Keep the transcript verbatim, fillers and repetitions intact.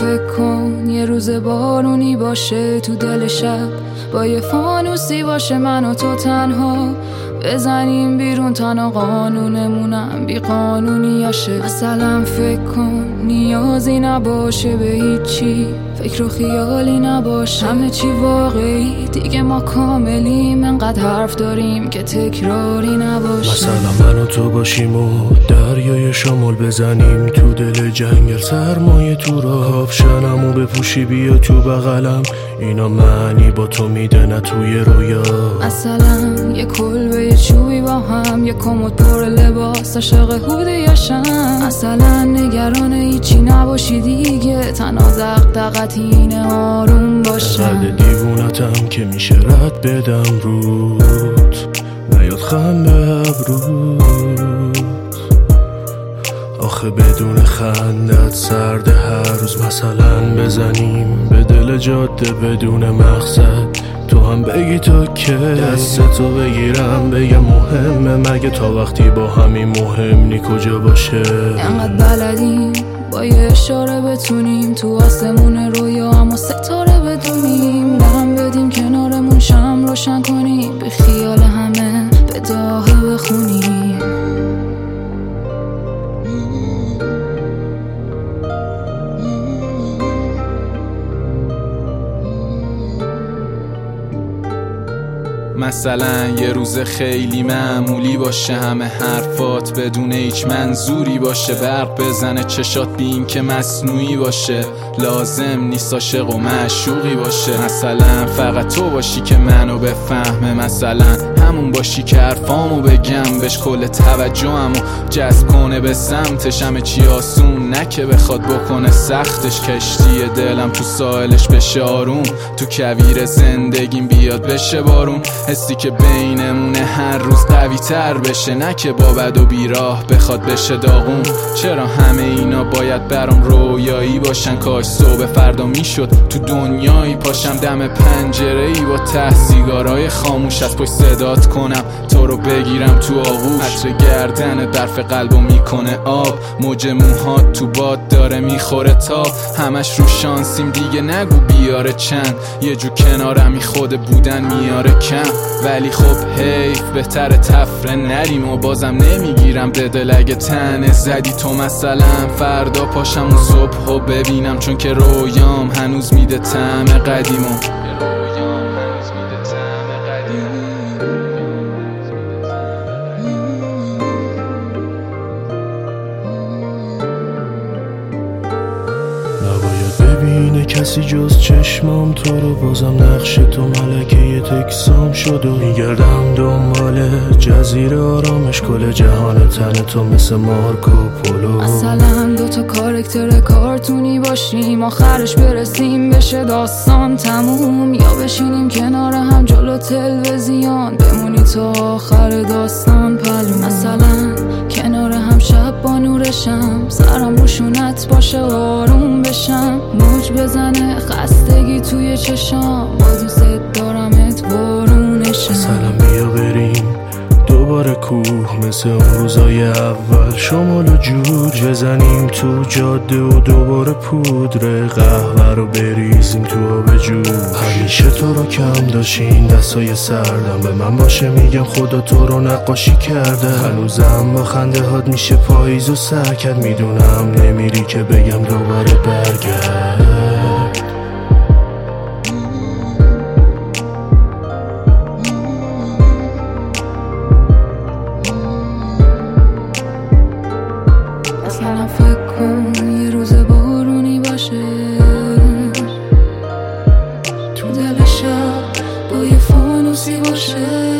فکر کن یه روز بارونی باشه تو دل شب، با یه فانوسی باشه من و تو تنها، بزنیم بیرون تنها قانونمونم بی قانونیاشه. مثلا فکر کن نیازی نباشه به هیچی، فکر و خیالی نباشه، همه چی واقعی، دیگه ما کاملیم، انقدر حرف داریم که تکراری نباشه. مثلا من و تو باشیم و دریای شمال بزنیم تو دل جنگل، سرمایه تو راه کفشنمو بپوشی بیا تو بغلم، اینا معنی با تو میده نه توی رویا. مثلا یه کلبه یه چوبی با هم، یه کمد پر لباس عاشق هودیاشم. مثلا نگران هیچی نباشی دیگه، تنها دغدغت اینه آروم باشم. رد دیوونتم که میشه رد بدم روت، نیاد خم به ابروت، آخه بدون خندت سرده هر روز. مثلا بزنیم به دل جاده بدون مقصد، تو هم بگی تا که دستتو بگیرم بگم مهمه، مگه تا وقتی با همین مهم نی کجا باشه. انقدر بلدیم با یه اشاره بتونیم تو آسمون رویا اما ستاره بدونیم، هم بدیم کنارمون شم روشن کنیم، به خیال همه به داغه بخونیم. مثلا یه روز خیلی معمولی باشه، همه حرفات بدون هیچ منظوری باشه، برق بزنه چشات بی این که مصنوعی باشه، لازم نیست عاشق و معشوقی باشه. مثلا فقط تو باشی که منو بفهمه، مثلا همون باشی که حرفامو بگم بهش کل توجهمو جذب کنه به سمتش، همه چی آسون نه که بخواد بکنه سختش، کشتی دلم تو ساحلش بشه آروم، تو کویر زندگیم بیاد بشه بارون، حسی که بینمونه هر روز قوی تر بشه، نه که با بد و بیراه بخواد بشه داغون. چرا همه اینا باید برام رویایی باشن، کاش صبح فردا میشد تو دنیایی پاشم، دم پنجره ای با ته سیگارای خاموش از پشت صدات کنم، تو رو بگیرم تو آغوش، عطر گردن برف قلبو میکنه آب، موج موهات تو باد داره میخوره تاب، همش رو شانسیم دیگه نگو بیاره چند، یه جو کنارمی خود بودن میاره کم، ولی خب حیف بهتره تفره نریم و بازم نمیگیرم به دل اگه تنه زدی تو. مثلا فردا پاشم و صبح و ببینم چون که رویام هنوز میده طعم قدیمو. ببینه کسی جز چشمام تو رو، بازم نقش تو ملکه یه تکسام شد و میگردم دنبال جزیره آرامش، کل جهان تن تو مثل مارکو پولو. مثلا دوتا کارکتر کارتونی باشیم، آخرش برسیم بشه داستان تموم، یا بشینیم کنار هم جلو تلویزیون بمونی تا آخر داستان پلوم. مثلا کنار هم شب با نورشم، سرم روشونت باشه آروم بشم، موج بزنه خستگی توی چشام، با دوست دارمت بارونشم. مثلا بیا بریم دوباره کوه مثل اون روزای اول، شمال و جوج بزنیم تو جاده و دوباره پودر قهوه رو بریزیم تو آب جو. همیشه تو رو کم داشتین دستای سردم، به من باشه میگم خدا تو رو نقاشی کرده، هنوزم با خنده هات میشه پاییز و سرکت، میدونم نمیری که بگم دوباره برگرد. مثلا فکر کن یه روز بارونی باشه تو دل شب، با یه فانوسی باشه،